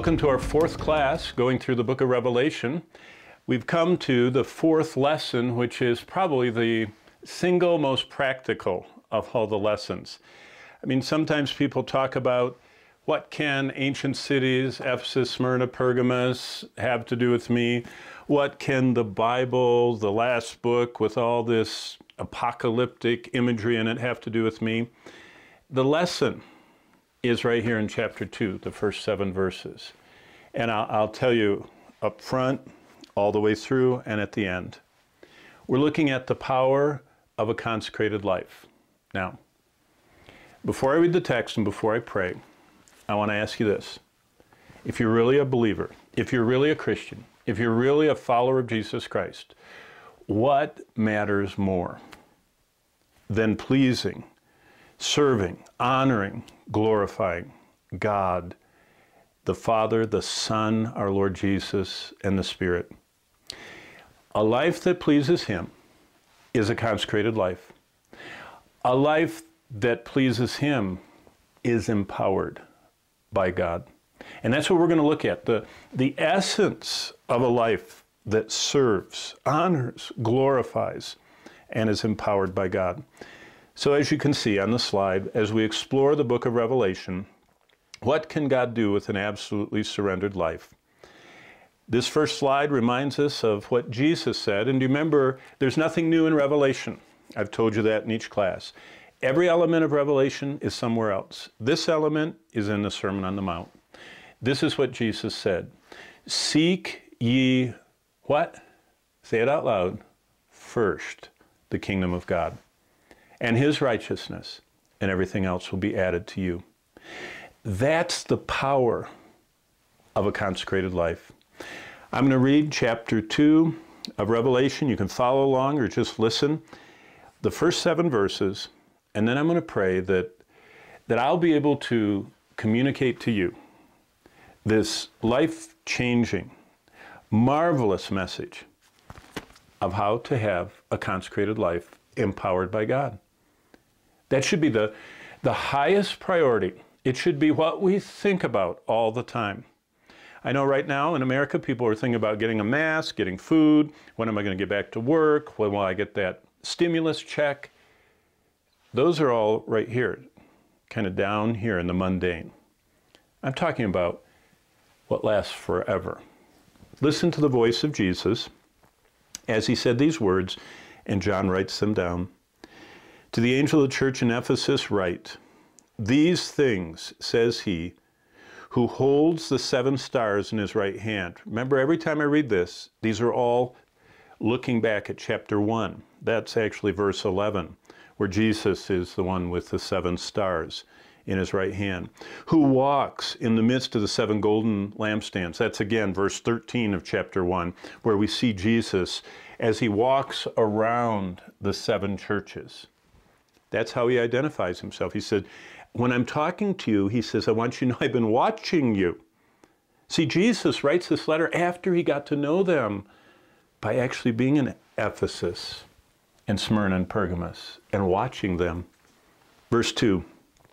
Welcome to our fourth class, going through the book of Revelation. We've come to the fourth lesson, which is probably the single most practical of all the lessons. I mean, sometimes people talk about what can ancient cities, Ephesus, Smyrna, Pergamos, have to do with me? What can the Bible, the last book with all this apocalyptic imagery in it, have to do with me? The lesson is right here in chapter 2, the first 7 verses. And I'll tell you up front, all the way through, and at the end. We're looking at the power of a consecrated life. Now, before I read the text and before I pray, I want to ask you this. If you're really a believer, if you're really a Christian, if you're really a follower of Jesus Christ, what matters more than pleasing, serving, honoring, glorifying God, the Father, the Son, our Lord Jesus, and the Spirit? A life that pleases Him is a consecrated life. A life that pleases Him is empowered by God. And that's what we're going to look at, the essence of a life that serves, honors, glorifies, and is empowered by God. So as you can see on the slide, as we explore the book of Revelation, what can God do with an absolutely surrendered life? This first slide reminds us of what Jesus said. And remember, there's nothing new in Revelation. I've told you that in each class. Every element of Revelation is somewhere else. This element is in the Sermon on the Mount. This is what Jesus said. Seek ye what? Say it out loud. First, the kingdom of God and His righteousness, and everything else will be added to you. That's the power of a consecrated life. I'm going to read chapter 2 of Revelation. You can follow along or just listen. The first 7 verses, and then I'm going to pray that I'll be able to communicate to you this life-changing, marvelous message of how to have a consecrated life empowered by God. That should be the highest priority. It should be what we think about all the time. I know right now in America, people are thinking about getting a mask, getting food. When am I going to get back to work? When will I get that stimulus check? Those are all right here, kind of down here in the mundane. I'm talking about what lasts forever. Listen to the voice of Jesus as He said these words, and John writes them down. To the angel of the church in Ephesus write, these things says He who holds the 7 stars in His right hand. Remember, every time I read this, these are all looking back at chapter 1. That's actually verse 11, where Jesus is the one with the 7 stars in His right hand. Who walks in the midst of the 7 golden lampstands. That's again verse 13 of chapter 1, where we see Jesus as He walks around the 7 churches. That's how He identifies Himself. He said, when I'm talking to you, He says, I want you to know I've been watching you. See, Jesus writes this letter after He got to know them by actually being in Ephesus and Smyrna and Pergamos and watching them. Verse 2,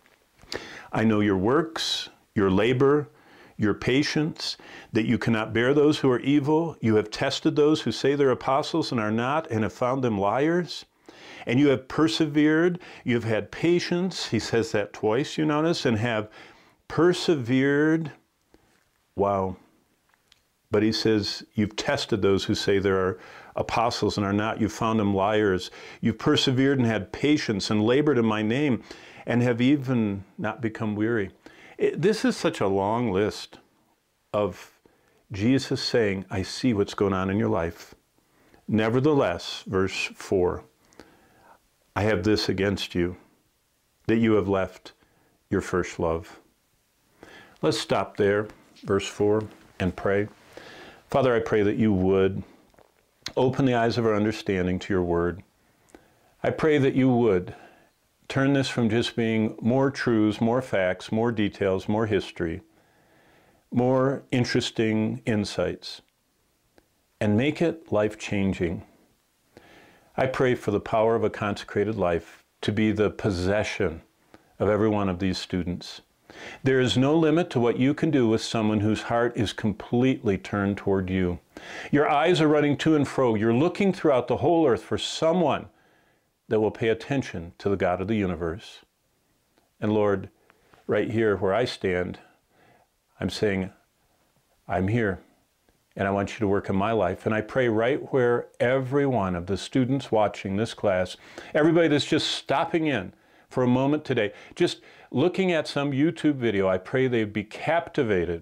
I know your works, your labor, your patience, that you cannot bear those who are evil. You have tested those who say they're apostles and are not, and have found them liars. And you have persevered, you've had patience, he says that twice, you notice, and have persevered. Wow. But he says, you've tested those who say there are apostles and are not. You've found them liars. You've persevered and had patience and labored in my name and have even not become weary. This is such a long list of Jesus saying, I see what's going on in your life. Nevertheless, verse 4, I have this against you, that you have left your first love. Let's stop there, verse 4, and pray. Father, I pray that you would open the eyes of our understanding to your word. I pray that you would turn this from just being more truths, more facts, more details, more history, more interesting insights, and make it life-changing. I pray for the power of a consecrated life to be the possession of every one of these students. There is no limit to what you can do with someone whose heart is completely turned toward you. Your eyes are running to and fro. You're looking throughout the whole earth for someone that will pay attention to the God of the universe. And Lord, right here where I stand, I'm saying, I'm here, and I want you to work in my life. And I pray right where every one of the students watching this class, everybody that's just stopping in for a moment today, just looking at some YouTube video, I pray they'd be captivated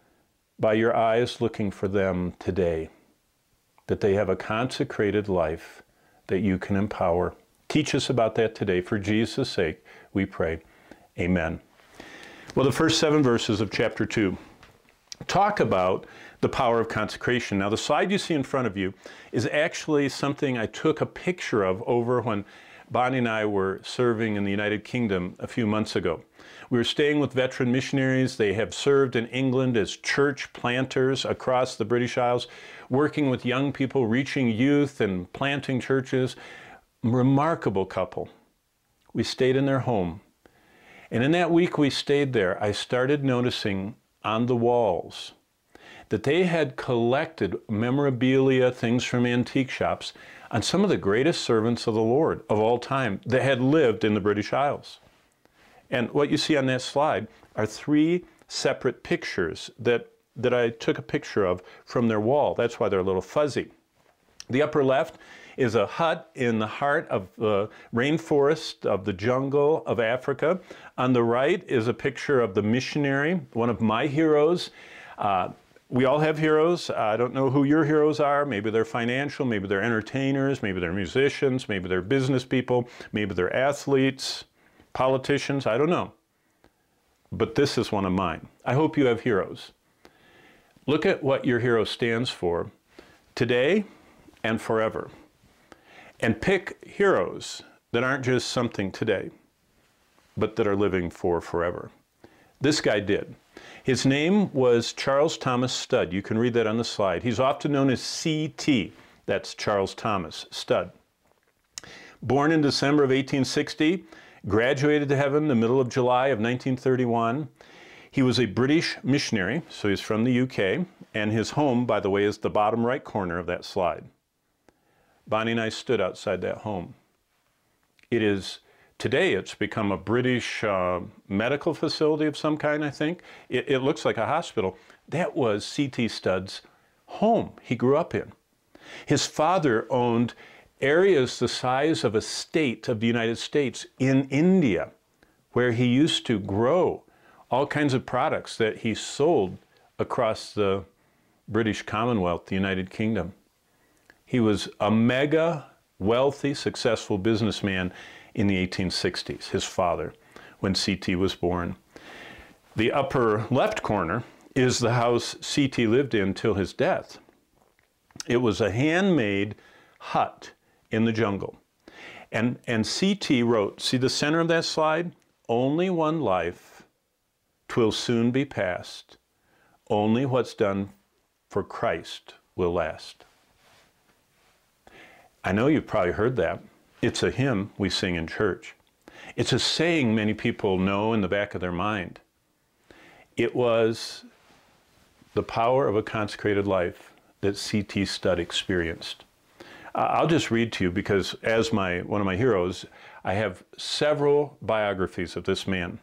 by your eyes looking for them today, that they have a consecrated life that you can empower. Teach us about that today. For Jesus' sake, we pray. Amen. Well, the first 7 verses of chapter 2 talk about the power of consecration. Now, the slide you see in front of you is actually something I took a picture of over when Bonnie and I were serving in the United Kingdom a few months ago. We were staying with veteran missionaries. They have served in England as church planters across the British Isles, working with young people, reaching youth and planting churches. Remarkable couple. We stayed in their home. And in that week we stayed there, I started noticing on the walls that they had collected memorabilia, things from antique shops, on some of the greatest servants of the Lord of all time that had lived in the British Isles. And what you see on that slide are 3 separate pictures that I took a picture of from their wall. That's why they're a little fuzzy. The upper left is a hut in the heart of the rainforest of the jungle of Africa. On the right is a picture of the missionary, one of my heroes. We all have heroes. I don't know who your heroes are. Maybe they're financial, maybe they're entertainers, maybe they're musicians, maybe they're business people, maybe they're athletes, politicians, I don't know. But this is one of mine. I hope you have heroes. Look at what your hero stands for today and forever. And pick heroes that aren't just something today, but that are living for forever. This guy did. His name was Charles Thomas Studd. You can read that on the slide. He's often known as C.T. That's Charles Thomas Studd. Born in December of 1860, graduated to heaven in the middle of July of 1931. He was a British missionary, so he's from the UK, and his home, by the way, is the bottom right corner of that slide. Bonnie and I stood outside that home. Today it's become a British medical facility of some kind, I think. It looks like a hospital. That was C.T. Studd's home he grew up in. His father owned areas the size of a state of the United States in India, where he used to grow all kinds of products that he sold across the British Commonwealth, the United Kingdom. He was a mega wealthy, successful businessman in the 1860s, his father, when C.T. was born. The upper left corner is the house C.T. lived in till his death. It was a handmade hut in the jungle. And C.T. wrote, see the center of that slide? Only one life, 'twill soon be past. Only what's done for Christ will last. I know you've probably heard that. It's a hymn we sing in church. It's a saying many people know in the back of their mind. It was the power of a consecrated life that C.T. Studd experienced. I'll just read to you because as one of my heroes, I have several biographies of this man.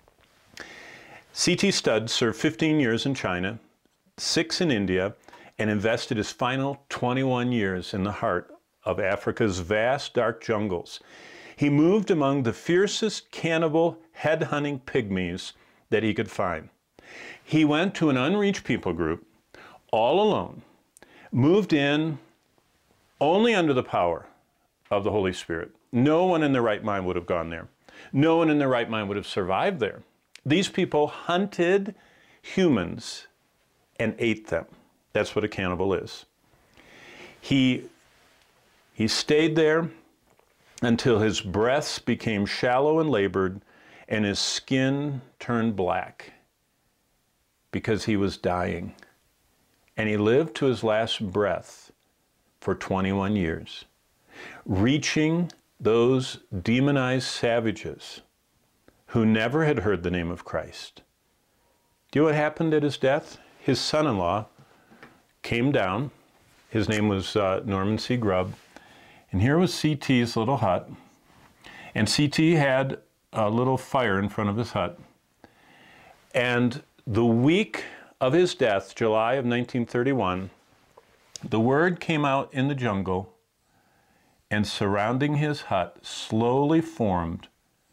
C.T. Studd served 15 years in China, 6 in India, and invested his final 21 years in the heart of Africa's vast dark jungles. He moved among the fiercest cannibal head-hunting pygmies that he could find. He went to an unreached people group, all alone, moved in only under the power of the Holy Spirit. No one in their right mind would have gone there. No one in their right mind would have survived there. These people hunted humans and ate them. That's what a cannibal is. He stayed there until his breaths became shallow and labored and his skin turned black because he was dying. And he lived to his last breath for 21 years, reaching those demonized savages who never had heard the name of Christ. Do you know what happened at his death? His son-in-law came down. His name was Norman C. Grubb. And here was C.T.'s little hut. And C.T. had a little fire in front of his hut. And the week of his death, July of 1931, the word came out in the jungle, and surrounding his hut slowly formed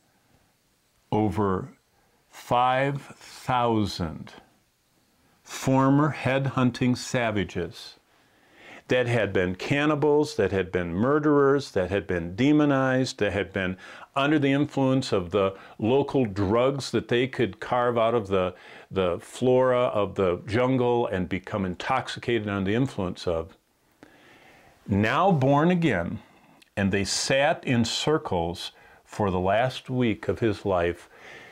over 5,000 former head-hunting savages that had been cannibals, that had been murderers, that had been demonized, that had been under the influence of the local drugs that they could carve out of the flora of the jungle and become intoxicated under the influence of. Now born again, and they sat in circles for the last week of his life,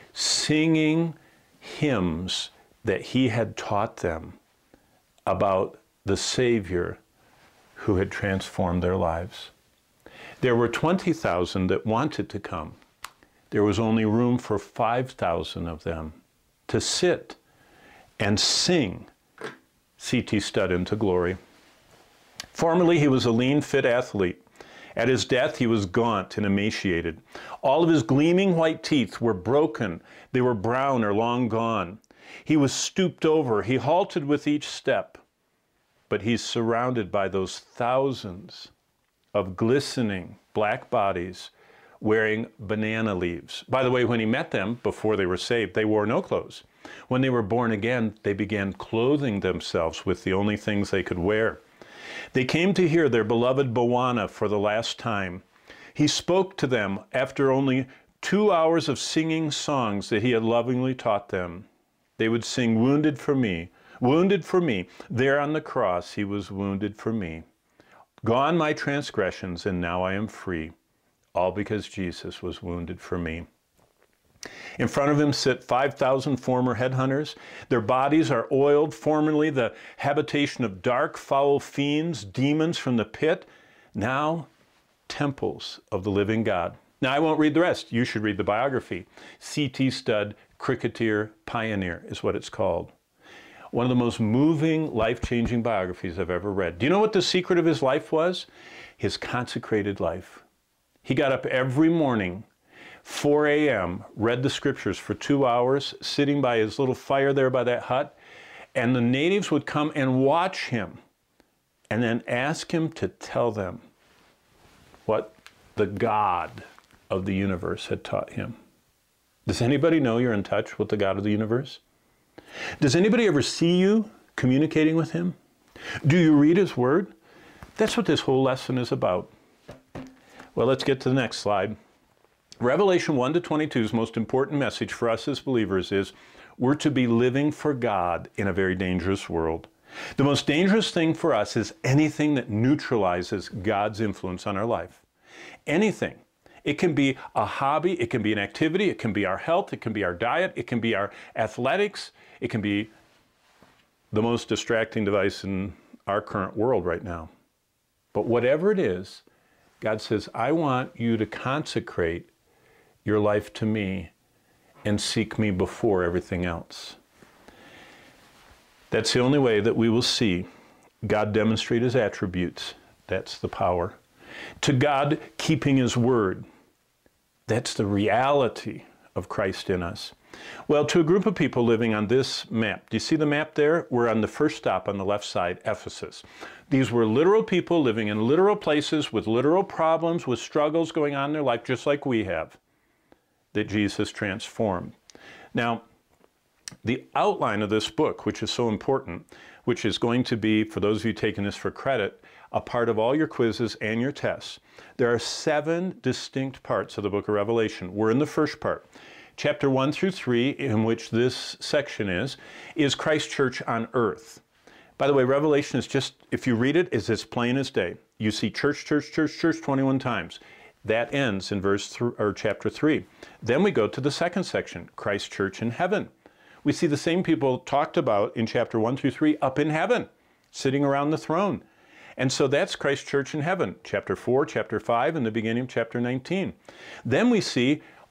singing hymns that he had taught them about the Savior who had transformed their lives. There were 20,000 that wanted to come. There was only room for 5,000 of them to sit and sing C.T. Studd into glory. Formerly, he was a lean, fit athlete. At his death, he was gaunt and emaciated. All of his gleaming white teeth were broken. They were brown or long gone. He was stooped over. He halted with each step. But he's surrounded by those thousands of glistening black bodies wearing banana leaves. By the way, when he met them, before they were saved, they wore no clothes. When they were born again, they began clothing themselves with the only things they could wear. They came to hear their beloved Bwana for the last time. He spoke to them after only 2 hours of singing songs that he had lovingly taught them. They would sing, "Wounded for me, wounded for me. There on the cross, he was wounded for me. Gone my transgressions, and now I am free. All because Jesus was wounded for me." In front of him sit 5,000 former headhunters. Their bodies are oiled, formerly the habitation of dark, foul fiends, demons from the pit, now temples of the living God. Now, I won't read the rest. You should read the biography. C.T. Studd, Cricketer Pioneer is what it's called. One of the most moving, life-changing biographies I've ever read. Do you know what the secret of his life was? His consecrated life. He got up every morning, 4 a.m., read the scriptures for 2 hours, sitting by his little fire there by that hut, and the natives would come and watch him and then ask him to tell them what the God of the universe had taught him. Does anybody know you're in touch with the God of the universe? Does anybody ever see you communicating with him? Do you read his word? That's what this whole lesson is about. Well, let's get to the next slide. Revelation 1 to 22's most important message for us as believers is we're to be living for God in a very dangerous world. The most dangerous thing for us is anything that neutralizes God's influence on our life. Anything. It can be a hobby, it can be an activity, it can be our health, it can be our diet, it can be our athletics, it can be the most distracting device in our current world right now. But whatever it is, God says, I want you to consecrate your life to me and seek me before everything else. That's the only way that we will see God demonstrate his attributes. That's the power. To God keeping his word. That's the reality of Christ in us. Well, to a group of people living on this map, do you see the map there? We're on the first stop on the left side, Ephesus. These were literal people living in literal places with literal problems, with struggles going on in their life, just like we have, that Jesus transformed. Now, the outline of this book, which is so important, which is going to be, for those of you taking this for credit, a part of all your quizzes and your tests. There are 7 distinct parts of the book of Revelation. We're in the first part. Chapter 1 through 3, in which this section is Christ Church on earth. By the way, Revelation is just, if you read it, is as plain as day. You see church, church, church, church 21 times. That ends in chapter 3. Then we go to the second section, Christ Church in heaven. We see the same people talked about in chapter 1 through 3 up in heaven, sitting around the throne. And so that's Christ Church in heaven, chapter 4, chapter 5, and the beginning of chapter 19. Then we see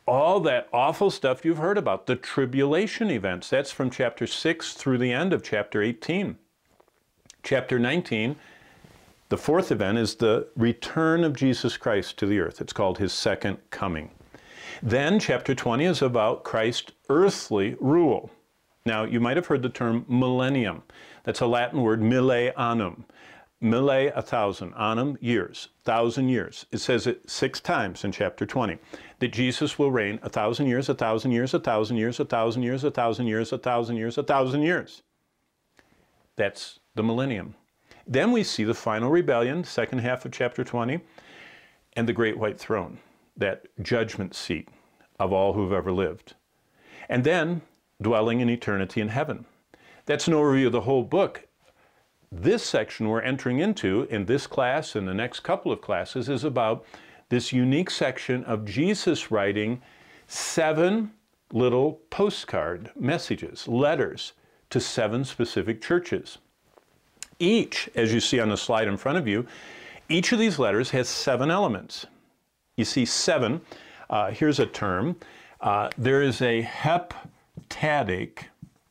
all that awful stuff you've heard about, the tribulation events. That's from chapter 6 through the end of chapter 18. Chapter 19, the fourth event, is the return of Jesus Christ to the earth. It's called his second coming. Then chapter 20 is about Christ's earthly rule. Now, you might have heard the term millennium. That's a Latin word, mille annum. Mille, 1,000, annum, years, 1,000 years. It says it 6 times in chapter 20, that Jesus will reign 1,000 years, 1,000 years, 1,000 years, 1,000 years, 1,000 years, 1,000 years, 1,000 years. That's the millennium. Then we see the final rebellion, second half of chapter 20, and the great white throne, that judgment seat of all who've ever lived. And then dwelling in eternity in heaven. That's an overview of the whole book. This section we're entering into in this class and the next couple of classes is about this unique section of Jesus writing 7 little postcard messages, letters to 7 specific churches. Each, as you see on the slide in front of you, each of these letters has 7 elements. You see 7, here's a term. There is a heptadic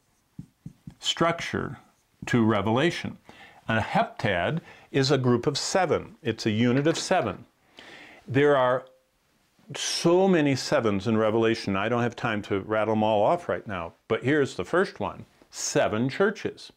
structure to Revelation. A heptad is a group of 7. It's a unit of 7. There are so many 7s in Revelation. I don't have time to rattle them all off right now. But here's the first one. 7 churches.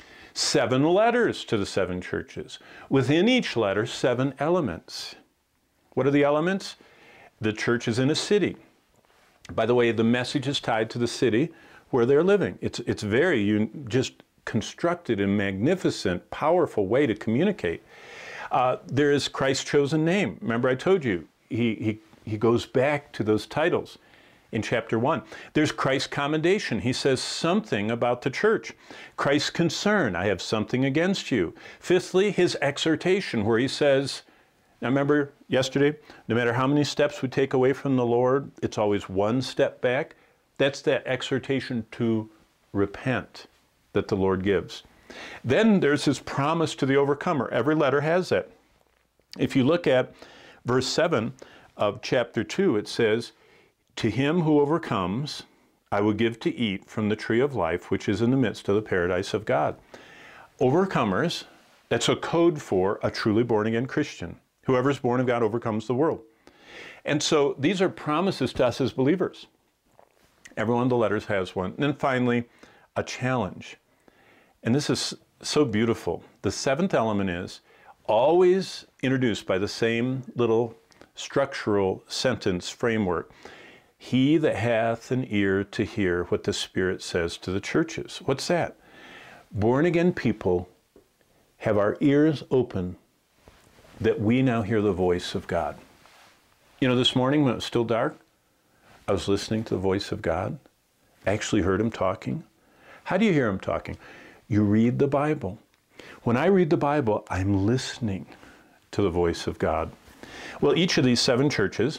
7 letters to the 7 churches. Within each letter, 7 elements. What are the elements? The church is in a city. By the way, the message is tied to the city where they're living. It's very just constructed in a magnificent, powerful way to communicate. There is Christ's chosen name. Remember I told you, he goes back to those titles in chapter 1. There's Christ's commendation. He says something about the church. Christ's concern, I have something against you. Fifthly, his exhortation, where he says, now remember yesterday, no matter how many steps we take away from the Lord, it's always one step back. That's that exhortation to repent that the Lord gives. Then there's his promise to the overcomer. Every letter has that. If you look at verse 7 of chapter 2, it says, to him who overcomes, I will give to eat from the tree of life, which is in the midst of the paradise of God. Overcomers, that's a code for a truly born-again Christian. Whoever's born of God overcomes the world. And so these are promises to us as believers. Every one of the letters has one. And then finally, a challenge. And this is so beautiful. The 7th element is always introduced by the same little structural sentence framework. He that hath an ear to hear what the Spirit says to the churches. What's that? Born again people have our ears open that we now hear the voice of God. You know, this morning when it was still dark, I was listening to the voice of God. I actually heard him talking. How do you hear him talking? You read the Bible. When I read the Bible, I'm listening to the voice of God. Well, each of these 7 churches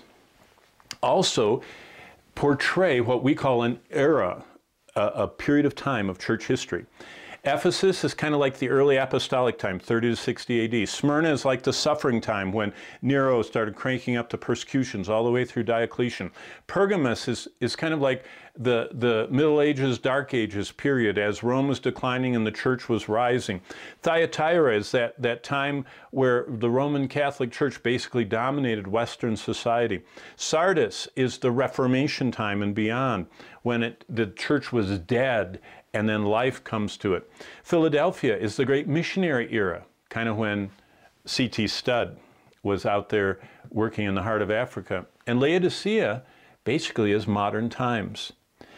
also portray what we call an era, a period of time of church history. Ephesus is kind of like the early apostolic time, 30 to 60 AD. Smyrna is like the suffering time when Nero started cranking up the persecutions all the way through Diocletian. Pergamos is kind of like the Middle Ages, Dark Ages period as Rome was declining and the church was rising. Thyatira is that time where the Roman Catholic Church basically dominated Western society. Sardis is the Reformation time and beyond, when the church was dead and then life comes to it. Philadelphia is the great missionary era, kind of when C.T. Studd was out there working in the heart of Africa. And Laodicea basically is modern times.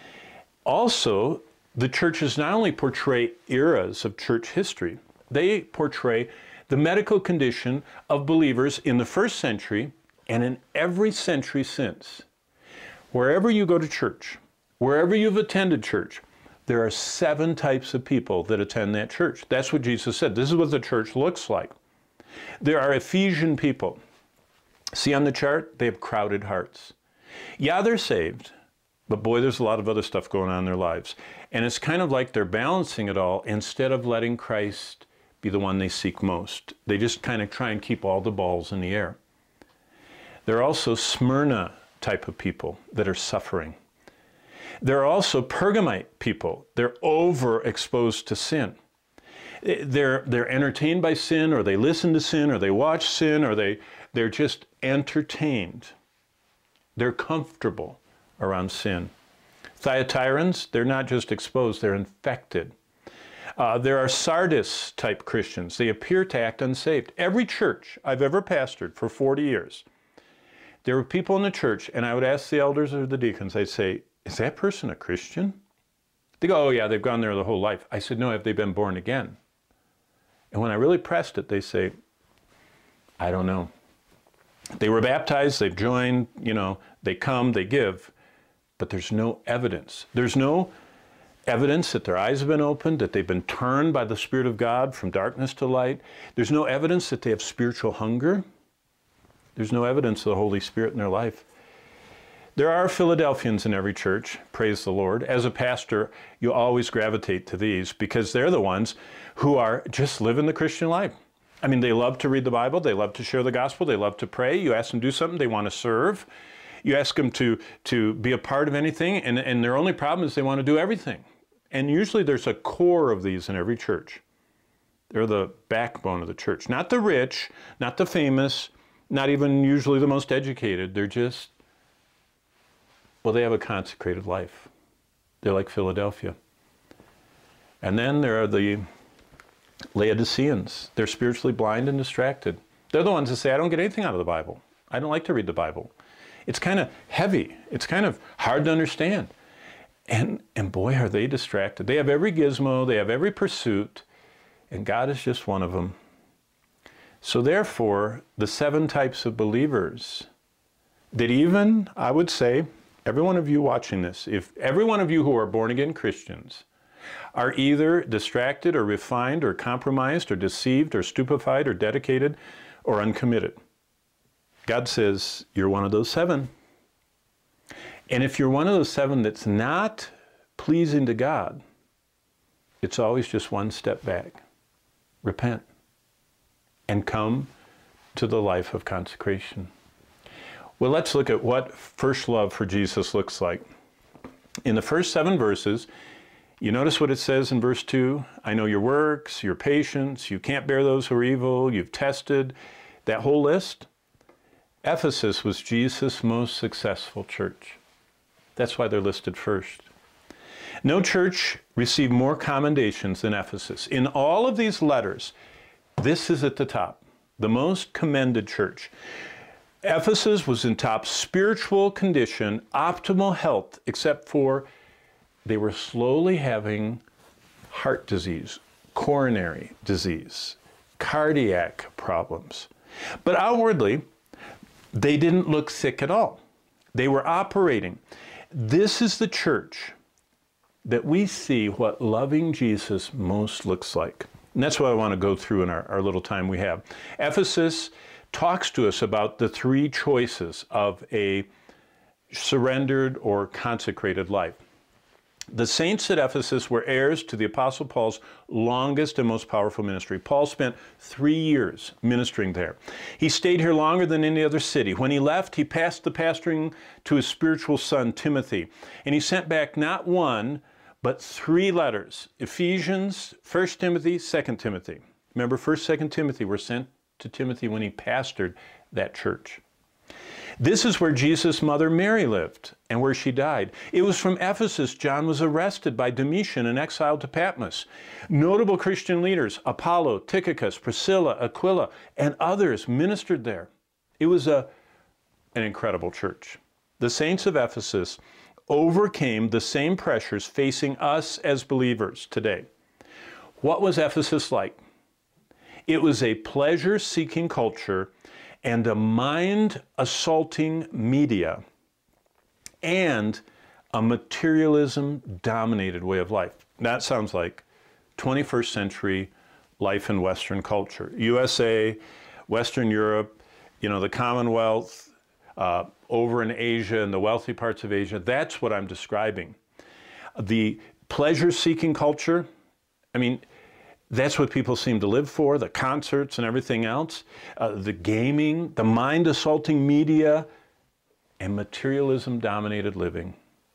Also, the churches not only portray eras of church history, they portray the medical condition of believers in the first century and in every century since. Wherever you go to church, wherever you've attended church, there are 7 types of people that attend that church. That's what Jesus said. This is what the church looks like. There are Ephesian people. See on the chart? They have crowded hearts. Yeah, they're saved, but boy, there's a lot of other stuff going on in their lives. And it's kind of like they're balancing it all instead of letting Christ be the one they seek most. They just kind of try and keep all the balls in the air. There are also Smyrna type of people that are suffering. There are also Pergamite people. They're overexposed to sin. They're entertained by sin, or they listen to sin, or they watch sin, or they're just entertained. They're comfortable around sin. Thyatirans, they're not just exposed, they're infected. There are Sardis type Christians. They appear to act unsaved. Every church I've ever pastored for 40 years, there were people in the church, and I would ask the elders or the deacons, I'd say, is that person a Christian? They go, oh yeah, they've gone there their whole life. I said, no, have they been born again? And when I really pressed it, they say, I don't know. They were baptized, they've joined, they come, they give, but there's no evidence. There's no evidence that their eyes have been opened, that they've been turned by the Spirit of God from darkness to light. There's no evidence that they have spiritual hunger. There's no evidence of the Holy Spirit in their life. There are Philadelphians in every church, praise the Lord. As a pastor, you always gravitate to these because they're the ones who are just living the Christian life. I mean, they love to read the Bible, they love to share the gospel, they love to pray. You ask them to do something, they want to serve. You ask them to be a part of anything, and their only problem is they want to do everything. And usually there's a core of these in every church. They're the backbone of the church. Not the rich, not the famous, not even usually the most educated. They're just, well, they have a consecrated life. They're like Philadelphia. And then there are the Laodiceans. They're spiritually blind and distracted. They're the ones that say, I don't get anything out of the Bible. I don't like to read the Bible. It's kind of heavy. It's kind of hard to understand. And boy, are they distracted. They have every gizmo, they have every pursuit, and God is just one of them. So therefore, the 7 types of believers that even, I would say, every one of you watching this, if every one of you who are born-again Christians are either distracted or refined or compromised or deceived or stupefied or dedicated or uncommitted, God says, you're one of those 7. And if you're one of those 7 that's not pleasing to God, it's always just one step back. Repent and come to the life of consecration. Well, let's look at what first love for Jesus looks like. In the first 7 verses, you notice what it says in verse 2? I know your works, your patience, you can't bear those who are evil, you've tested. That whole list. Ephesus was Jesus' most successful church. That's why they're listed first. No church received more commendations than Ephesus. In all of these letters, this is at the top, the most commended church. Ephesus was in top spiritual condition, optimal health, except for they were slowly having heart disease, coronary disease, cardiac problems. But outwardly, they didn't look sick at all. They were operating. This is the church that we see what loving Jesus most looks like. And that's what I want to go through in our little time we have. Ephesus talks to us about the 3 choices of a surrendered or consecrated life. The saints at Ephesus were heirs to the Apostle Paul's longest and most powerful ministry. Paul spent 3 years ministering there. He stayed here longer than any other city. When he left, he passed the pastoring to his spiritual son, Timothy. And he sent back not 1, but 3 letters. Ephesians, 1 Timothy, 2 Timothy. Remember, 1, 2 Timothy were sent to Timothy when he pastored that church. This is where Jesus' mother Mary lived and where she died. It was from Ephesus John was arrested by Domitian and exiled to Patmos. Notable Christian leaders, Apollo, Tychicus, Priscilla, Aquila, and others ministered there. It was an incredible church. The saints of Ephesus overcame the same pressures facing us as believers today. What was Ephesus like? It was a pleasure-seeking culture and a mind-assaulting media and a materialism-dominated way of life. That sounds like 21st century life in Western culture. USA, Western Europe, the Commonwealth, over in Asia and the wealthy parts of Asia. That's what I'm describing. The pleasure-seeking culture, that's what people seem to live for, the concerts and everything else, the gaming, the mind-assaulting media. and materialism-dominated living.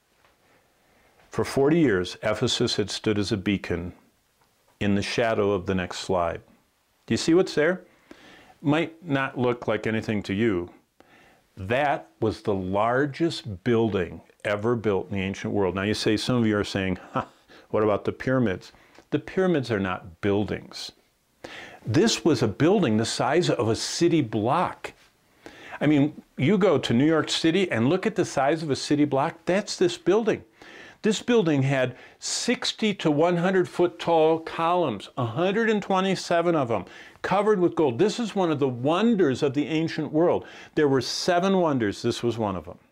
For 40 years, Ephesus had stood as a beacon in the shadow of the next slide. Do you see what's there? Might not look like anything to you. That was the largest building ever built in the ancient world. Now you say, some of you are saying, what about the pyramids? The pyramids are not buildings. This was a building the size of a city block. I mean, you go to New York City and look at the size of a city block, that's this building. This building had 60 to 100 foot tall columns, 127 of them, covered with gold. This is one of the wonders of the ancient world. There were 7 wonders. This was one of them.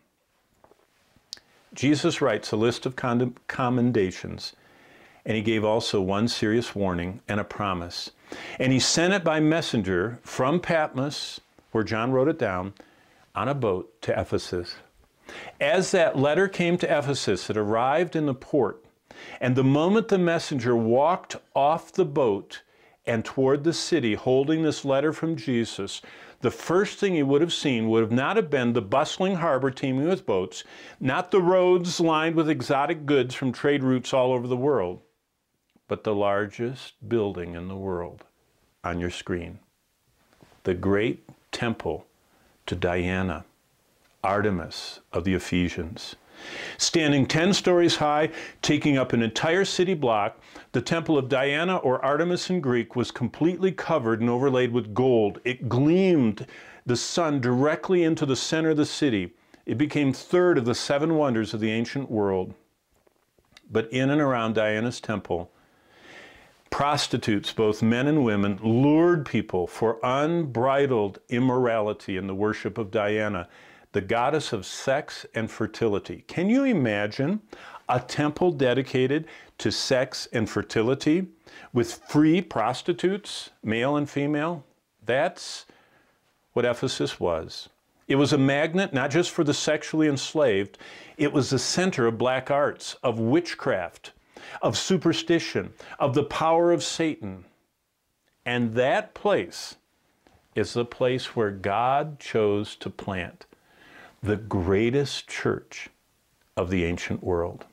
Jesus writes a list of commendations, and he gave also one serious warning and a promise. And he sent it by messenger from Patmos, where John wrote it down, on a boat to Ephesus. As that letter came to Ephesus, it arrived in the port, and the moment the messenger walked off the boat and toward the city holding this letter from Jesus, the first thing he would have seen would have not have been the bustling harbor teeming with boats, not the roads lined with exotic goods from trade routes all over the world, but the largest building in the world on your screen. The great temple to Diana, Artemis of the Ephesians. Standing 10 stories high, taking up an entire city block, the temple of Diana, or Artemis in Greek, was completely covered and overlaid with gold. It gleamed the sun directly into the center of the city. It became third of the 7 wonders of the ancient world. But in and around Diana's temple, prostitutes, both men and women, lured people for unbridled immorality in the worship of Diana, the goddess of sex and fertility. Can you imagine a temple dedicated to sex and fertility with free prostitutes, male and female? That's what Ephesus was. It was a magnet not just for the sexually enslaved, it was the center of black arts, of witchcraft, of superstition, of the power of Satan. And that place is the place where God chose to plant the greatest church of the ancient world.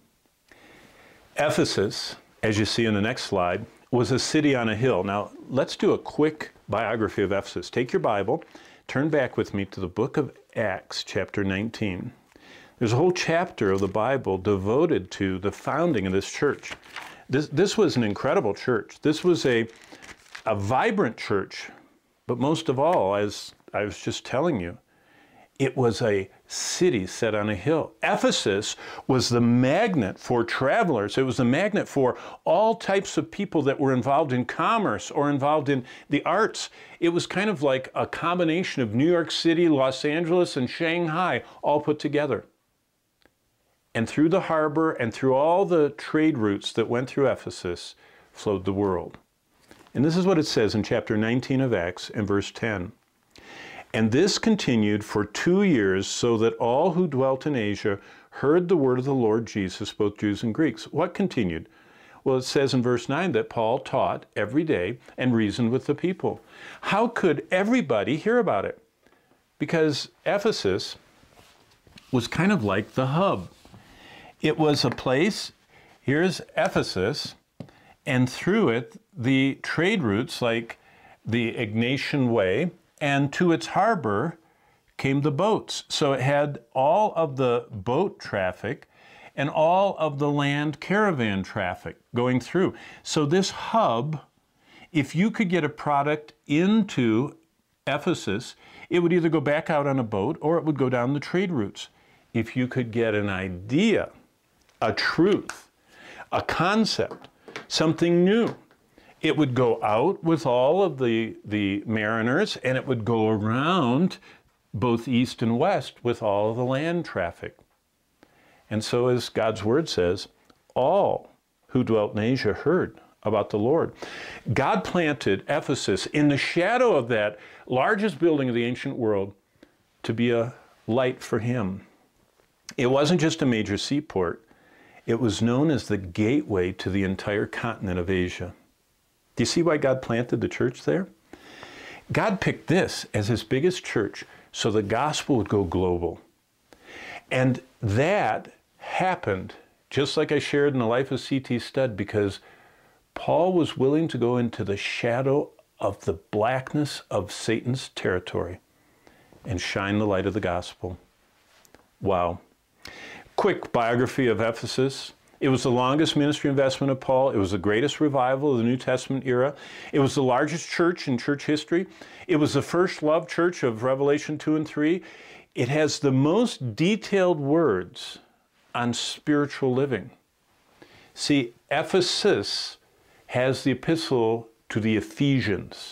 Ephesus, as you see in the next slide, was a city on a hill. Now, let's do a quick biography of Ephesus. Take your Bible, turn back with me to the book of Acts, chapter 19. There's a whole chapter of the Bible devoted to the founding of this church. This was an incredible church. This was a vibrant church, but most of all, as I was just telling you, it was a city set on a hill. Ephesus was the magnet for travelers. It was the magnet for all types of people that were involved in commerce or involved in the arts. It was kind of like a combination of New York City, Los Angeles, and Shanghai all put together. And through the harbor and through all the trade routes that went through Ephesus flowed the world. And this is what it says in chapter 19 of Acts and verse 10. And this continued for 2 years, so that all who dwelt in Asia heard the word of the Lord Jesus, both Jews and Greeks. What continued? Well, it says in verse 9 that Paul taught every day and reasoned with the people. How could everybody hear about it? Because Ephesus was kind of like the hub. It was a place, here's Ephesus, and through it, the trade routes like the Egnatian Way, and to its harbor came the boats. So it had all of the boat traffic and all of the land caravan traffic going through. So this hub, if you could get a product into Ephesus, it would either go back out on a boat or it would go down the trade routes. If you could get an idea, a truth, a concept, something new, it would go out with all of the mariners, and it would go around both east and west with all of the land traffic. And so, as God's word says, all who dwelt in Asia heard about the Lord. God planted Ephesus in the shadow of that largest building of the ancient world to be a light for him. It wasn't just a major seaport. It was known as the gateway to the entire continent of Asia. Do you see why God planted the church there? God picked this as his biggest church so the gospel would go global. And that happened, just like I shared in the life of C.T. Studd, because Paul was willing to go into the shadow of the blackness of Satan's territory and shine the light of the gospel. Wow. Quick biography of Ephesus. It was the longest ministry investment of Paul. It was the greatest revival of the New Testament era. It was the largest church in church history. It was the first love church of Revelation 2 and 3. It has the most detailed words on spiritual living. See, Ephesus has the epistle to the Ephesians.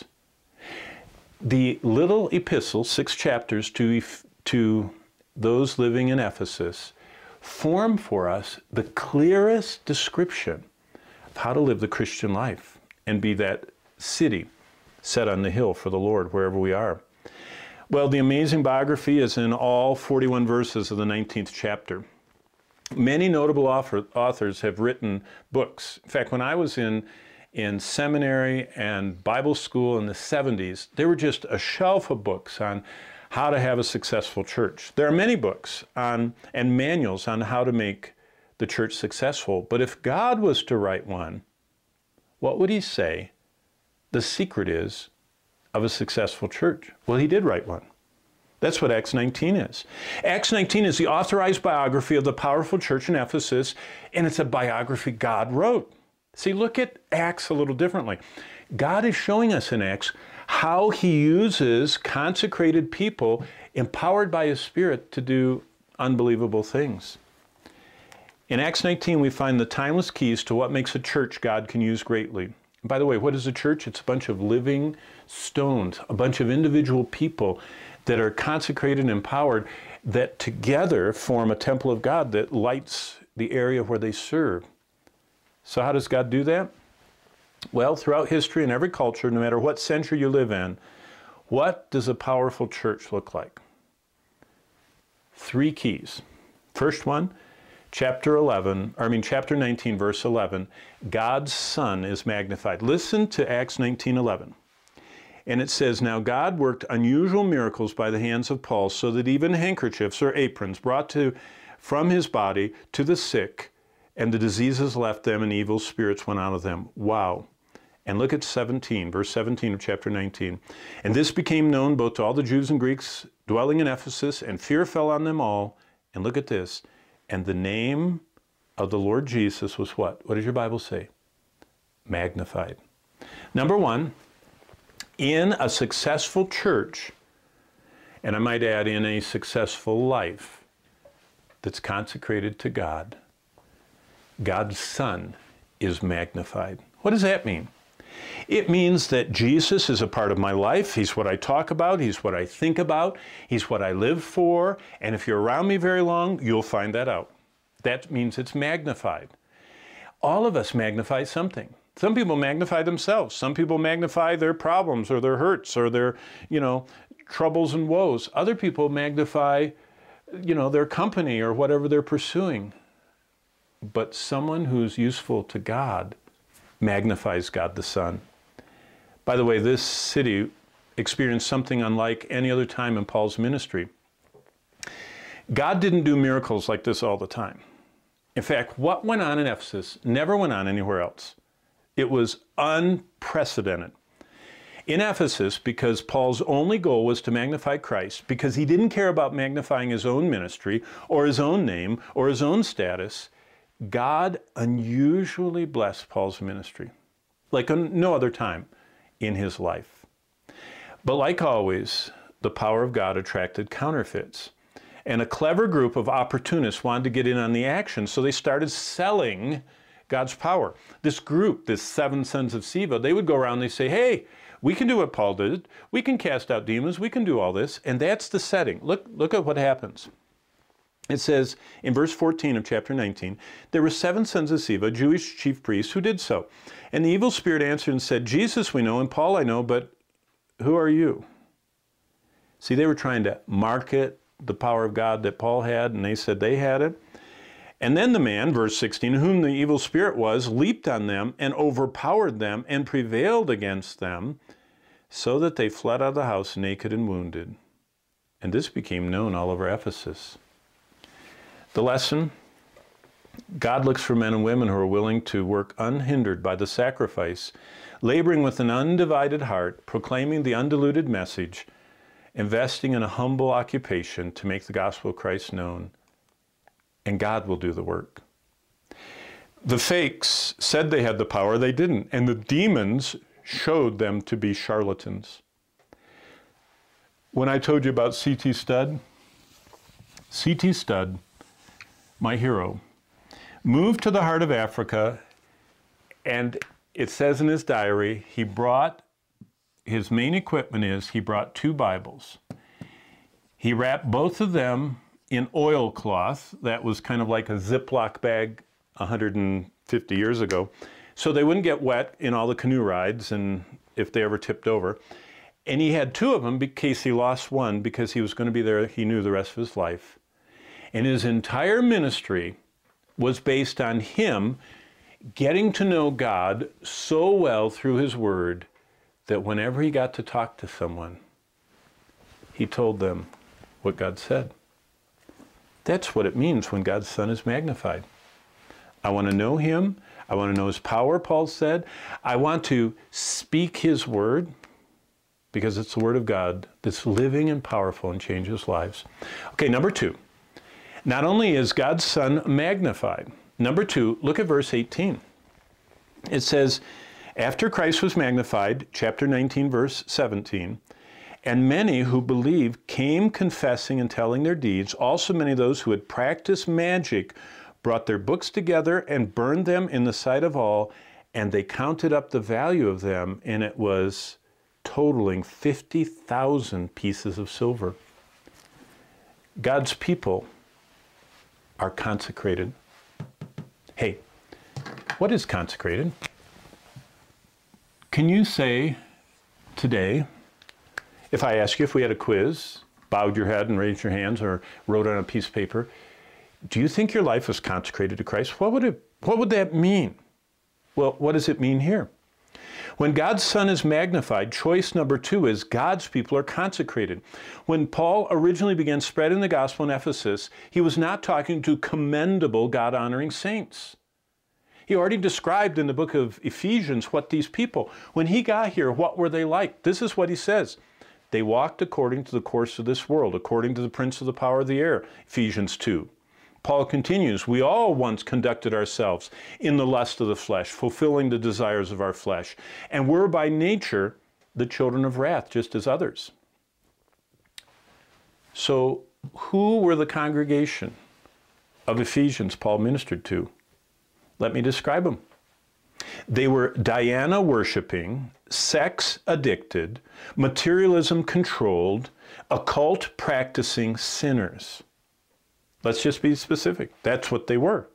The little epistle, 6 chapters to those living in Ephesus, form for us the clearest description of how to live the Christian life and be that city set on the hill for the Lord wherever we are. Well, the amazing biography is in all 41 verses of the 19th chapter. Many notable authors have written books. In fact, when I was in seminary and Bible school in the 70s, there were just a shelf of books on how to have a successful church. There are many books and manuals on how to make the church successful. But if God was to write one, what would he say the secret is of a successful church? Well, he did write one. That's what Acts 19 is. Acts 19 is the authorized biography of the powerful church in Ephesus, and it's a biography God wrote. See, look at Acts a little differently. God is showing us in Acts how he uses consecrated people empowered by his Spirit to do unbelievable things. In Acts 19, we find the timeless keys to what makes a church God can use greatly. And by the way, what is a church? It's a bunch of living stones, a bunch of individual people that are consecrated and empowered that together form a temple of God that lights the area where they serve. So how does God do that? Well, throughout history and every culture, no matter what century you live in, what does a powerful church look like? 3 keys. First one, chapter 19, verse 11, God's Son is magnified. Listen to Acts 19:11. And it says, "Now God worked unusual miracles by the hands of Paul, so that even handkerchiefs or aprons brought from his body to the sick, and the diseases left them, and evil spirits went out of them." Wow. And look at 17, verse 17 of chapter 19. "And this became known both to all the Jews and Greeks dwelling in Ephesus, and fear fell on them all." And look at this. "And the name of the Lord Jesus was" what? What does your Bible say? Magnified. Number one, in a successful church, and I might add in a successful life that's consecrated to God, God's Son is magnified. What does that mean? It means that Jesus is a part of my life. He's what I talk about. He's what I think about. He's what I live for. And if you're around me very long, you'll find that out. That means it's magnified. All of us magnify something. Some people magnify themselves. Some people magnify their problems or their hurts or their, troubles and woes. Other people magnify, their company or whatever they're pursuing. But someone who's useful to God magnifies God the Son. By the way, this city experienced something unlike any other time in Paul's ministry. God didn't do miracles like this all the time. In fact, what went on in Ephesus never went on anywhere else. It was unprecedented. In Ephesus, because Paul's only goal was to magnify Christ, because he didn't care about magnifying his own ministry or his own name or his own status, God unusually blessed Paul's ministry, like no other time in his life. But like always, the power of God attracted counterfeits. And a clever group of opportunists wanted to get in on the action, so they started selling God's power. This group, this 7 sons of Sceva, they would go around and they say, "Hey, we can do what Paul did. We can cast out demons. We can do all this." And that's the setting. Look at what happens. It says in verse 14 of chapter 19, "There were 7 sons of Sceva, Jewish chief priests, who did so. And the evil spirit answered and said, 'Jesus we know, and Paul I know, but who are you?'" See, they were trying to market the power of God that Paul had, and they said they had it. And then the man, verse 16, whom the evil spirit was, leaped on them and overpowered them and prevailed against them, so that they fled out of the house naked and wounded. And this became known all over Ephesus. The lesson: God looks for men and women who are willing to work unhindered by the sacrifice, laboring with an undivided heart, proclaiming the undiluted message, investing in a humble occupation to make the gospel of Christ known, and God will do the work. The fakes said they had the power, they didn't, and the demons showed them to be charlatans. When I told you about C.T. Studd, my hero, moved to the heart of Africa, and it says in his diary, his main equipment he brought 2 Bibles. He wrapped both of them in oilcloth. That was kind of like a Ziploc bag 150 years ago, so they wouldn't get wet in all the canoe rides and if they ever tipped over. And he had 2 of them in case he lost one, because he was going to be there, he knew, the rest of his life. And his entire ministry was based on him getting to know God so well through his word that whenever he got to talk to someone, he told them what God said. That's what it means when God's Son is magnified. I want to know him. I want to know his power, Paul said. I want to speak his word, because it's the word of God that's living and powerful and changes lives. Okay, number 2. Not only is God's Son magnified, number 2, look at verse 18. It says, after Christ was magnified, chapter 19, verse 17, and many who believed came confessing and telling their deeds. Also many of those who had practiced magic brought their books together and burned them in the sight of all, and they counted up the value of them, and it was totaling 50,000 pieces of silver. God's people are consecrated. Hey, what is consecrated? Can you say today, if I ask you, if we had a quiz, bowed your head and raised your hands or wrote on a piece of paper, do you think your life is consecrated to Christ? What would that mean? Well, what does it mean here? When God's Son is magnified, choice number 2 is God's people are consecrated. When Paul originally began spreading the gospel in Ephesus, he was not talking to commendable, God-honoring saints. He already described in the book of Ephesians what these people, when he got here, what were they like? This is what he says. They walked according to the course of this world, according to the prince of the power of the air, Ephesians 2. Paul continues, we all once conducted ourselves in the lust of the flesh, fulfilling the desires of our flesh, and were by nature the children of wrath, just as others. So who were the congregation of Ephesians Paul ministered to? Let me describe them. They were Diana worshiping, sex addicted, materialism controlled, occult practicing sinners. Let's just be specific. That's what they were.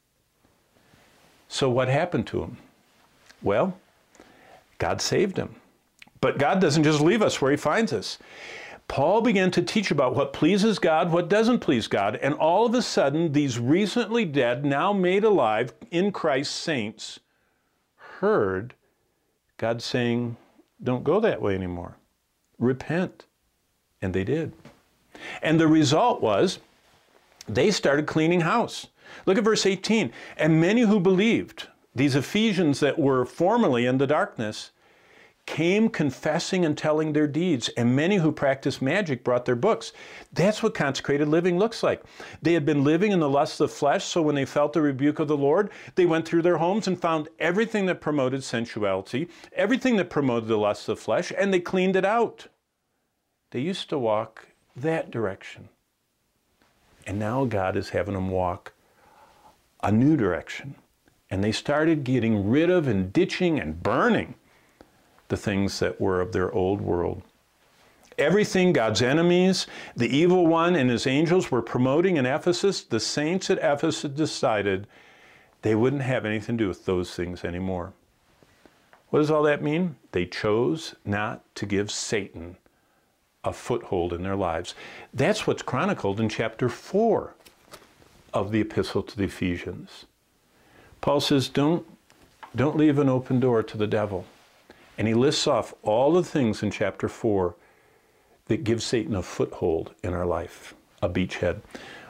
So what happened to them? Well, God saved them. But God doesn't just leave us where he finds us. Paul began to teach about what pleases God, what doesn't please God, and all of a sudden, these recently dead, now made alive in Christ saints heard God saying, don't go that way anymore. Repent. And they did. And the result was, they started cleaning house. Look at verse 18. And many who believed, these Ephesians that were formerly in the darkness, came confessing and telling their deeds, and many who practiced magic brought their books. That's what consecrated living looks like. They had been living in the lust of the flesh, so when they felt the rebuke of the Lord, they went through their homes and found everything that promoted sensuality, everything that promoted the lust of the flesh, and they cleaned it out. They used to walk that direction. And now God is having them walk a new direction. And they started getting rid of and ditching and burning the things that were of their old world. Everything God's enemies, the evil one and his angels were promoting in Ephesus, the saints at Ephesus decided they wouldn't have anything to do with those things anymore. What does all that mean? They chose not to give Satan a foothold in their lives. That's what's chronicled in chapter 4 of the Epistle to the Ephesians. Paul says, don't leave an open door to the devil. And he lists off all the things in chapter 4 that give Satan a foothold in our life, a beachhead.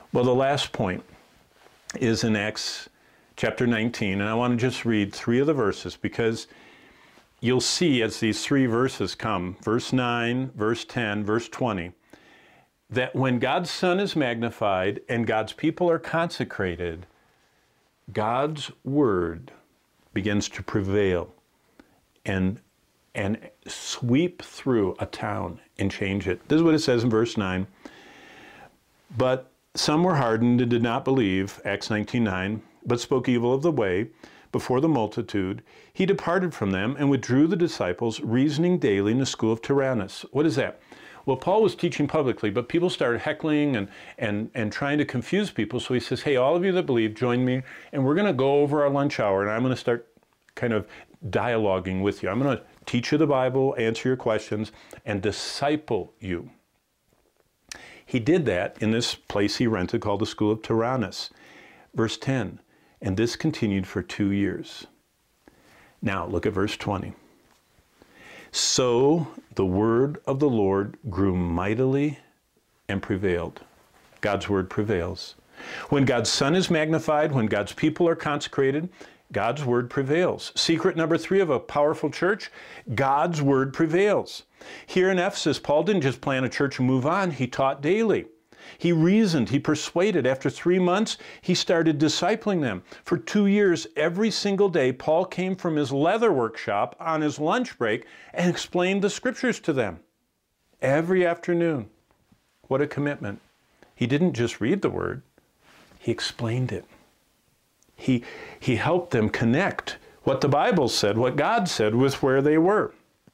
Well, the last point is in Acts chapter 19, and I want to just read 3 of the verses because you'll see as these 3 verses come, verse 9, verse 10, verse 20, that when God's Son is magnified and God's people are consecrated, God's word begins to prevail and sweep through a town and change it. This is what it says in verse 9. But some were hardened and did not believe, Acts 19:9, but spoke evil of the way before the multitude. He departed from them and withdrew the disciples, reasoning daily in the school of Tyrannus. What is that? Well, Paul was teaching publicly, but people started heckling and trying to confuse people. So he says, hey, all of you that believe, join me, and we're going to go over our lunch hour, and I'm going to start kind of dialoguing with you. I'm going to teach you the Bible, answer your questions, and disciple you. He did that in this place he rented called the School of Tyrannus. Verse 10, and this continued for 2 years. Now, look at verse 20. So the word of the Lord grew mightily and prevailed. God's word prevails. When God's Son is magnified, when God's people are consecrated, God's word prevails. Secret number 3 of a powerful church, God's word prevails. Here in Ephesus, Paul didn't just plant a church and move on. He taught daily. He reasoned, he persuaded. After 3 months, he started discipling them. For 2 years, every single day, Paul came from his leather workshop on his lunch break and explained the scriptures to them. Every afternoon. What a commitment. He didn't just read the word, he explained it. He helped them connect what the Bible said, what God said, with where they were.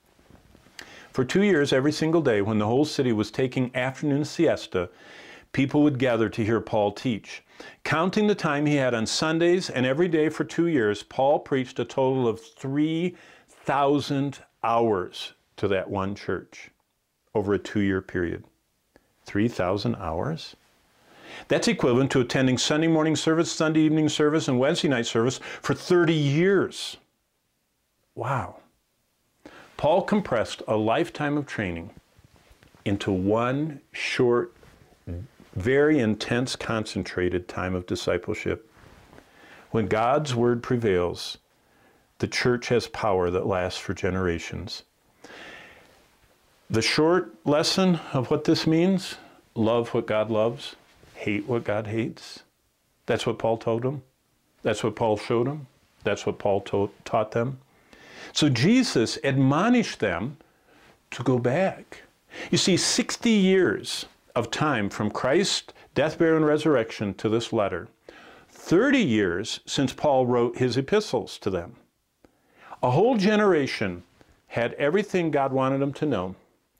For 2 years, every single day, when the whole city was taking afternoon siesta, people would gather to hear Paul teach. Counting the time he had on Sundays and every day for 2 years, Paul preached a total of 3,000 hours to that one church over a 2-year period. 3,000 hours? That's equivalent to attending Sunday morning service, Sunday evening service, and Wednesday night service for 30 years. Wow. Paul compressed a lifetime of training into one short, very intense, concentrated time of discipleship. When God's word prevails, the church has power that lasts for generations. The short lesson of what this means, love what God loves, hate what God hates. That's what Paul told them. That's what Paul showed them. That's what Paul taught them. So Jesus admonished them to go back. You see, 60 years of time from Christ's death, burial, and resurrection to this letter. 30 years since Paul wrote his epistles to them. A whole generation had everything God wanted them to know,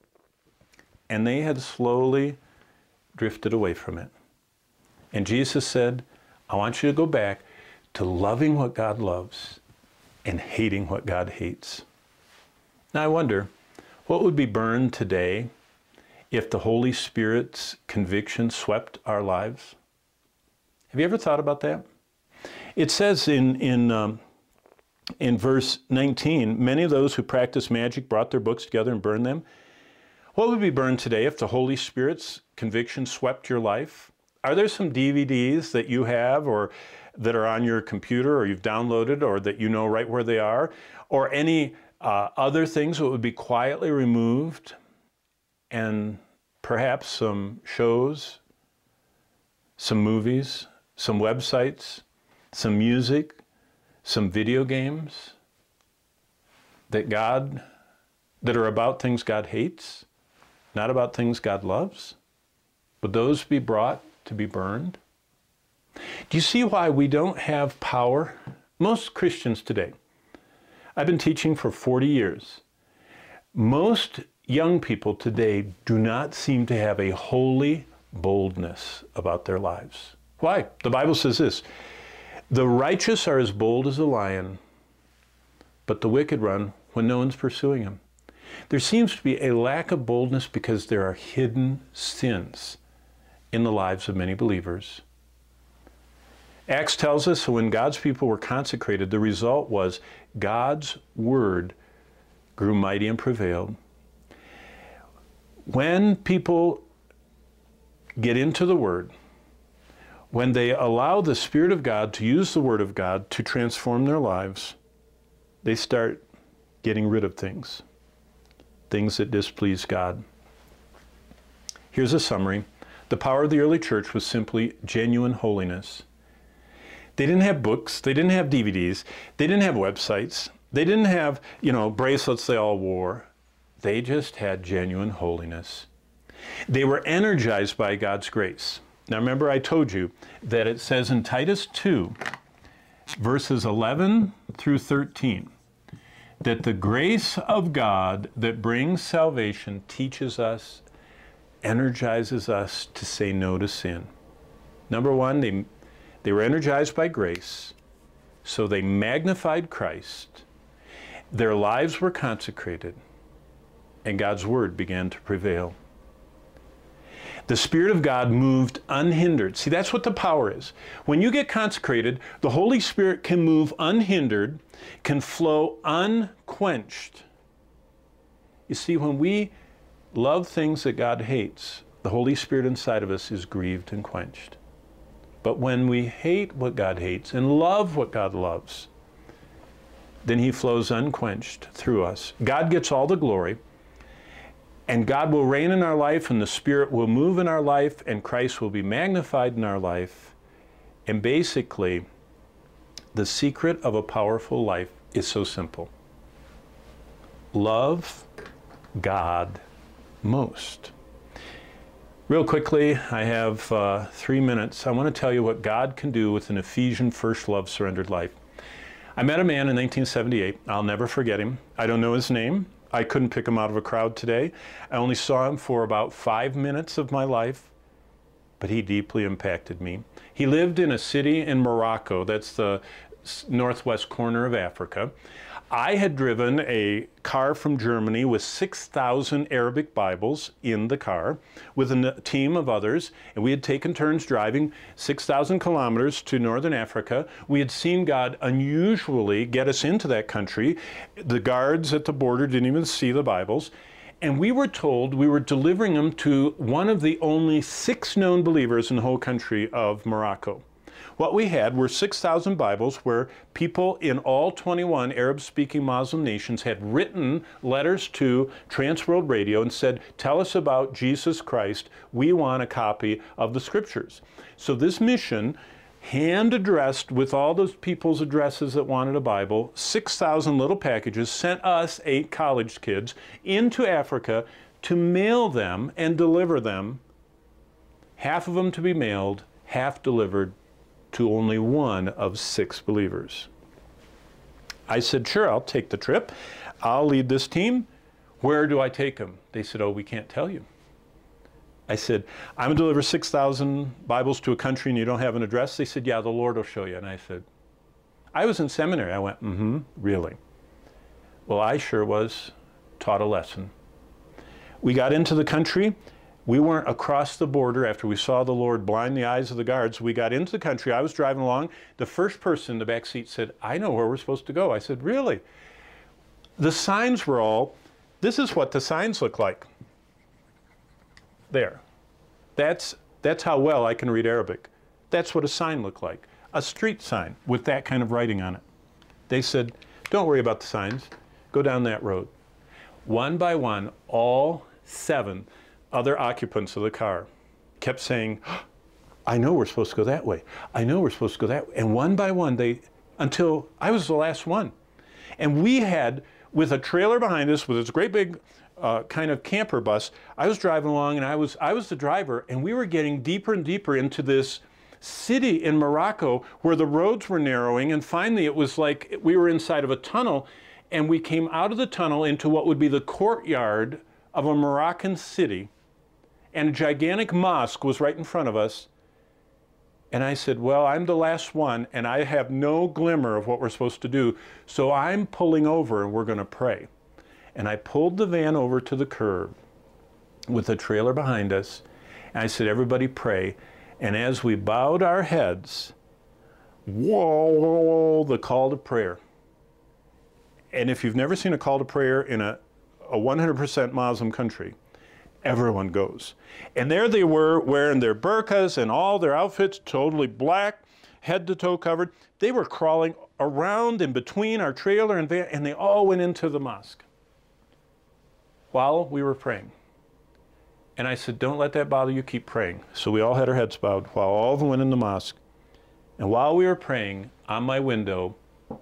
and they had slowly drifted away from it. And Jesus said, I want you to go back to loving what God loves and hating what God hates. Now I wonder, what would be burned today if the Holy Spirit's conviction swept our lives? Have you ever thought about that? It says in verse 19, many of those who practiced magic brought their books together and burned them. What would be burned today if the Holy Spirit's conviction swept your life? Are there some DVDs that you have or that are on your computer or you've downloaded or that you know right where they are? Or any other things that would be quietly removed, and perhaps some shows, some movies, some websites, some music, some video games that are about things God hates, not about things God loves? Would those be brought to be burned? Do you see why we don't have power? Most Christians today, I've been teaching for 40 years. Most young people today do not seem to have a holy boldness about their lives. Why? The Bible says this, the righteous are as bold as a lion, but the wicked run when no one's pursuing them. There seems to be a lack of boldness because there are hidden sins in the lives of many believers. Acts tells us when God's people were consecrated, the result was God's word grew mighty and prevailed. When people get into the word, When they allow the Spirit of God to use the Word of God to transform their lives, they start getting rid of things that displease God. Here's a summary. The power of the early church was simply genuine holiness. They didn't have books, they didn't have DVDs, they didn't have websites, they didn't have, bracelets they all wore. They just had genuine holiness. They were energized by God's grace. Now remember, I told you that it says in Titus 2, verses 11 through 13, that the grace of God that brings salvation teaches us, energizes us to say no to sin. Number one, they were energized by grace, so they magnified Christ. Their lives were consecrated, and God's word began to prevail. The Spirit of God moved unhindered. See, that's what the power is. When you get consecrated, the Holy Spirit can move unhindered, can flow unquenched. You see, when we love things that God hates, the Holy Spirit inside of us is grieved and quenched. But when we hate what God hates and love what God loves, then he flows unquenched through us. God gets all the glory, and God will reign in our life, and the Spirit will move in our life, and Christ will be magnified in our life. And basically, the secret of a powerful life is so simple. Love God most. Real quickly, I have 3 minutes. I want to tell you what God can do with an Ephesian first love surrendered life. I met a man in 1978. I'll never forget him. I don't know his name. I couldn't pick him out of a crowd today. I only saw him for about 5 minutes of my life, but he deeply impacted me. He lived in a city in Morocco. That's the northwest corner of Africa. I had driven a car from Germany with 6,000 Arabic Bibles in the car with a team of others, and we had taken turns driving 6,000 kilometers to northern Africa. We had seen God unusually get us into that country. The guards at the border didn't even see the Bibles, and we were told we were delivering them to one of the only 6 known believers in the whole country of Morocco. What we had were 6,000 Bibles where people in all 21 Arab-speaking Muslim nations had written letters to Transworld Radio and said, tell us about Jesus Christ. We want a copy of the Scriptures. So this mission, hand-addressed with all those people's addresses that wanted a Bible, 6,000 little packages, sent us 8 college kids into Africa to mail them and deliver them, half of them to be mailed, half delivered to only one of 6 believers. I said, sure, I'll take the trip. I'll lead this team. Where do I take them? They said, oh, we can't tell you. I said, I'm going to deliver 6,000 Bibles to a country and you don't have an address? They said, yeah, the Lord will show you. And I said, I was in seminary. I went, really? Well, I sure was taught a lesson. We got into the country. We weren't across the border after we saw the Lord blind the eyes of the guards. We got into the country. I was driving along. The first person in the back seat said, I know where we're supposed to go. I said, really? The signs were all, this is what the signs look like. There. That's how well I can read Arabic. That's what a sign looked like. A street sign with that kind of writing on it. They said, don't worry about the signs. Go down that road. One by one, all 7 other occupants of the car kept saying, I know we're supposed to go that way. I know we're supposed to go that way. And one by one, until I was the last one. And we had, with a trailer behind us, with this great big kind of camper bus, I was driving along and I was the driver, and we were getting deeper and deeper into this city in Morocco where the roads were narrowing, and finally it was like we were inside of a tunnel, and we came out of the tunnel into what would be the courtyard of a Moroccan city. And a gigantic mosque was right in front of us. And I said, well, I'm the last one, and I have no glimmer of what we're supposed to do, so I'm pulling over and we're going to pray. And I pulled the van over to the curb with the trailer behind us, and I said, everybody pray. And as we bowed our heads, whoa, the call to prayer. And if you've never seen a call to prayer in a 100% Muslim country, everyone goes. And there they were wearing their burqas and all their outfits totally black, head to toe covered. They were crawling around in between our trailer and van, and they all went into the mosque while we were praying. And I said, don't let that bother you, keep praying. So we all had our heads bowed while all of them went in the mosque. And while we were praying, on my window,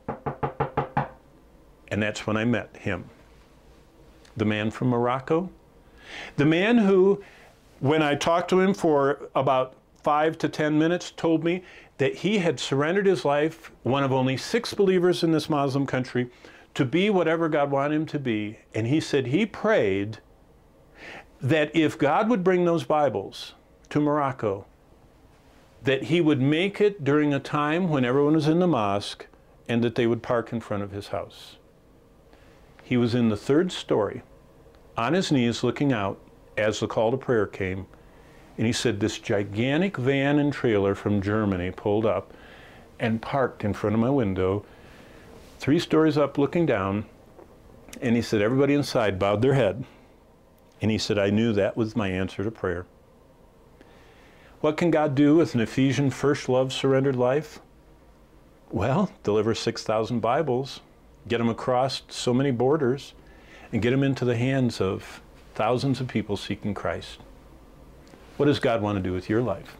and that's when I met him. The man from Morocco. The man who, when I talked to him for about 5 to 10 minutes, told me that he had surrendered his life, one of only 6 believers in this Muslim country, to be whatever God wanted him to be. And he said he prayed that if God would bring those Bibles to Morocco, that he would make it during a time when everyone was in the mosque and that they would park in front of his house. He was in the 3rd story, on his knees looking out as the call to prayer came, and he said this gigantic van and trailer from Germany pulled up and parked in front of my window, 3 stories up looking down, and he said everybody inside bowed their head, and he said I knew that was my answer to prayer. What can God do with an Ephesian first love surrendered life? Well, deliver 6,000 Bibles, get them across so many borders, and get them into the hands of thousands of people seeking Christ. What does God want to do with your life?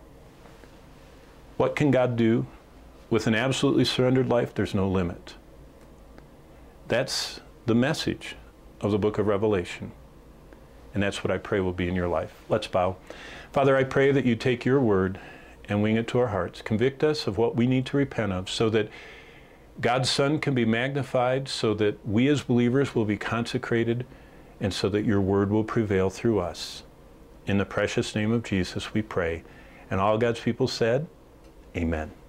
What can God do with an absolutely surrendered life? There's no limit. That's the message of the book of Revelation. And that's what I pray will be in your life. Let's bow. Father, I pray that you take your word and wing it to our hearts. Convict us of what we need to repent of so that God's Son can be magnified, so that we as believers will be consecrated, and so that your word will prevail through us. In the precious name of Jesus we pray. And all God's people said, amen.